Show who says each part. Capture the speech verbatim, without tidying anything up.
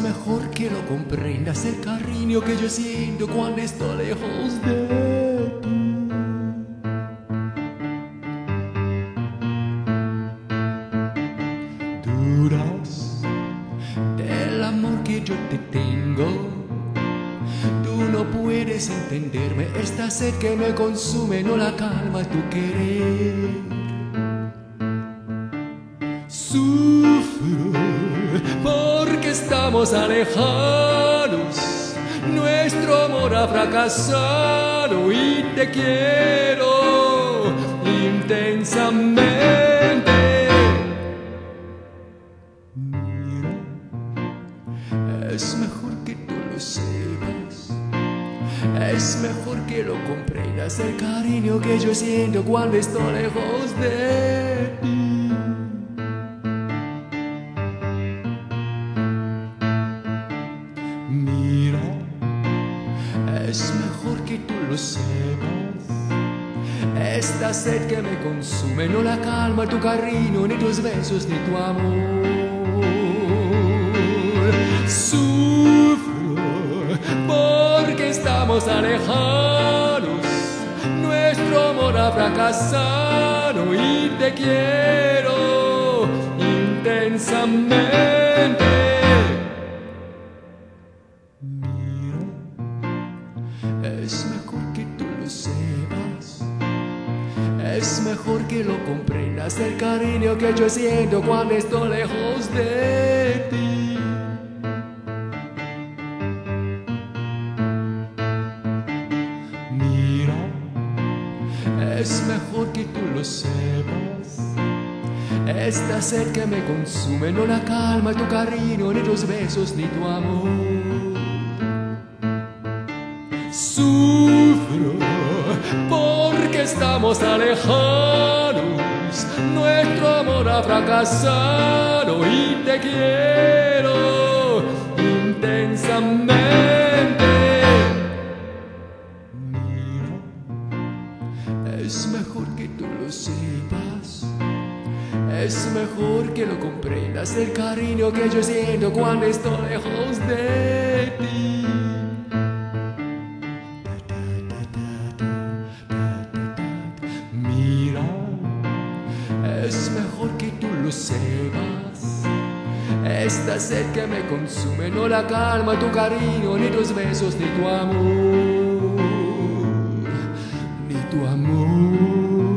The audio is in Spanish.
Speaker 1: mejor que lo comprendas el cariño que yo siento cuando estoy lejos de ti. Dudas del amor que yo te tengo. Tú no puedes entenderme, esta sed que me consume no la calma tu querer. Sufro porque estamos alejados, nuestro amor ha fracasado y te quiero intensamente. Mira, es mejor que tú lo sepas, es mejor que lo comprendas el cariño que yo siento cuando estoy lejos de ti. Mira, es mejor que tú lo sepas, esta sed que me consume no la calma tu cariño, ni tus besos, ni tu amor. Sufro porque estamos alejados, nuestro amor ha fracasado y te quiero intensamente. Es mejor que tú lo sepas, es mejor que lo comprendas el cariño que yo siento cuando estoy lejos de ti. Mira, es mejor que tú lo sepas, esta sed que me consume no la calma tu cariño, ni tus besos, ni tu amor. Sufro porque estamos alejados, nuestro amor ha fracasado y te quiero intensamente. Mira, es mejor que tú lo sepas, es mejor que lo comprendas el cariño que yo siento cuando estoy lejos de ti. Es mejor que tú lo sepas, esta sed que me consume no la calma tu cariño, ni tus besos, ni tu amor, ni tu amor.